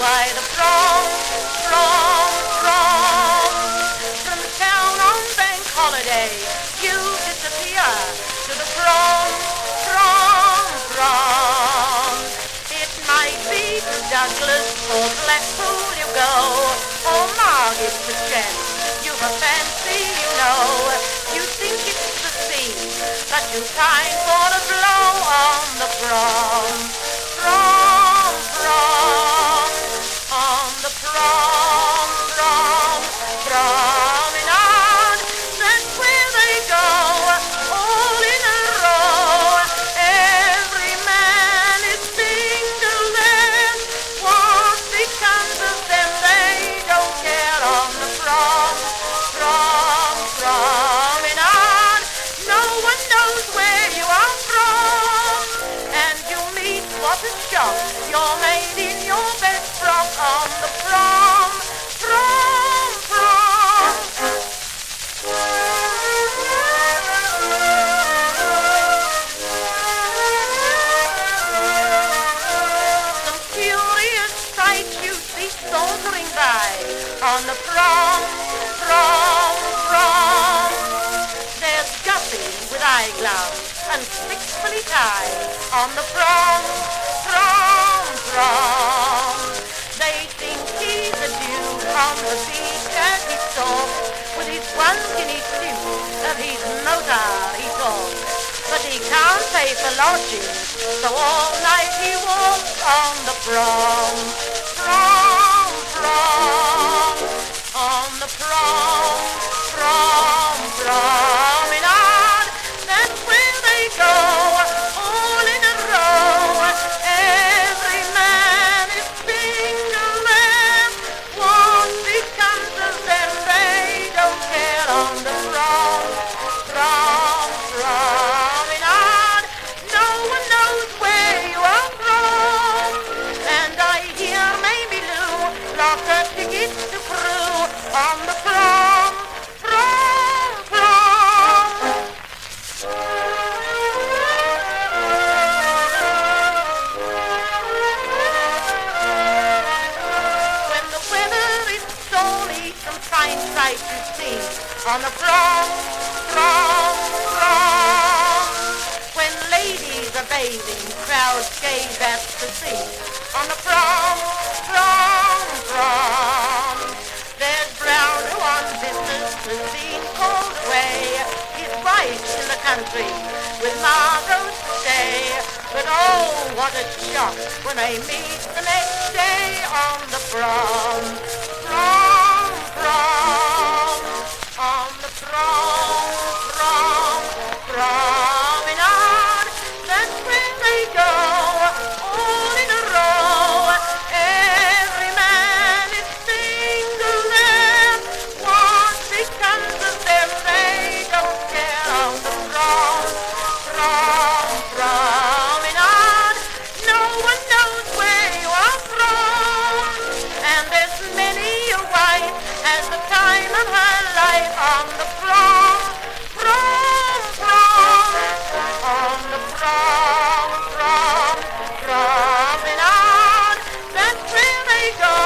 Why the from town on bank holiday, you disappear to the prom. It might be to Douglas or Blackpool you go, or Margate to Chen. You've a fancy, you know. You think it's the sea, but you pine for the blow on the prom. On the promenade. That's where they go, all in a row. Every man is single there. What becomes of them, they don't care. On the promenade. No one knows where you are from, and you meet what a shock. You're made in your best frock on the prom. Some curious sight you see sauntering by on the prom. There's Gussie with eyeglass and six-fully tie on the prom. They think he's a dude on the beach as he stalks with his one skinny suit of his motor he talks. But he can't pay for lodging, so all night he walks on the prom. On the promenade. That's where they go, all in a row. Every man is single there. What becomes of them, they don't care. On the promenade. No one knows where you are from, and I hear maybe Lou lost her tickets to Peru on the prom. When the weather is stormy, some fine sight to see on the prom. When ladies are bathing, crowds gaze at the sea on the prom. There's Brown who on business has been called away. His wife's in the country with Margot to stay. But oh, what a shock when they meet the next day on the prom. On the promenade. That's where they go, all in a row. Every man is single there. What becomes of them, they don't care. On the promenade. No one knows where you are from, and there's many a wife has the time of her life on the prom. On the promenade. That's where they go.